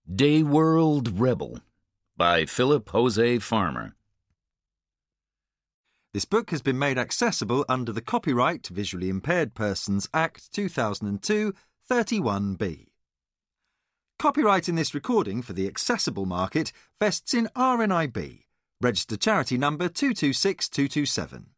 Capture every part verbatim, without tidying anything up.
Dayworld Rebel by Philip Jose Farmer. This book has been made accessible under the Copyright Visually Impaired Persons Act two thousand two, thirty-one B. Copyright in this recording for the accessible market vests in R N I B, registered charity number two two six two two seven.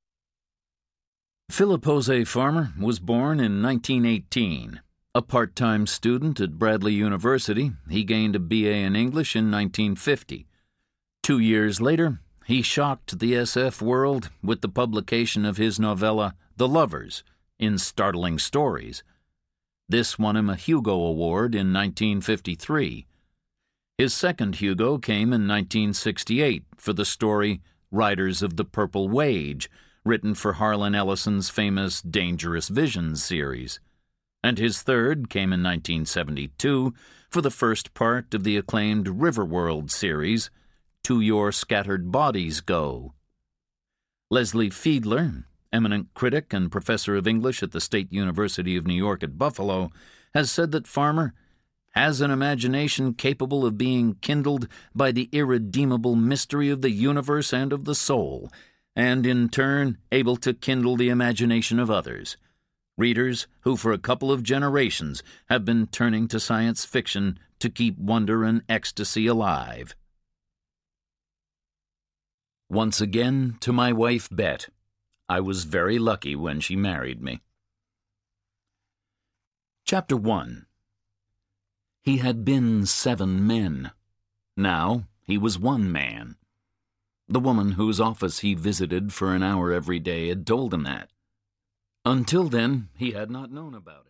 Philip Jose Farmer was born in nineteen eighteen. A part-time student at Bradley University, he gained a B A in English in nineteen fifty. Two years later, he shocked the S F world with the publication of his novella, The Lovers, in Startling Stories. This won him a Hugo Award in nineteen fifty-three. His second Hugo came in nineteen sixty-eight for the story Riders of the Purple Wage, written for Harlan Ellison's famous Dangerous Visions series. And his third came in nineteen seventy-two for the first part of the acclaimed Riverworld series, To Your Scattered Bodies Go. Leslie Fiedler, eminent critic and professor of English at the State University of New York at Buffalo, has said that Farmer has an imagination capable of being kindled by the irredeemable mystery of the universe and of the soul, and in turn able to kindle the imagination of others. Readers who for a couple of generations have been turning to science fiction to keep wonder and ecstasy alive. Once again, to my wife Bet. I was very lucky when she married me. Chapter one. He had been seven men. Now he was one man. The woman whose office he visited for an hour every day had told him that. Until then, he had not known about it.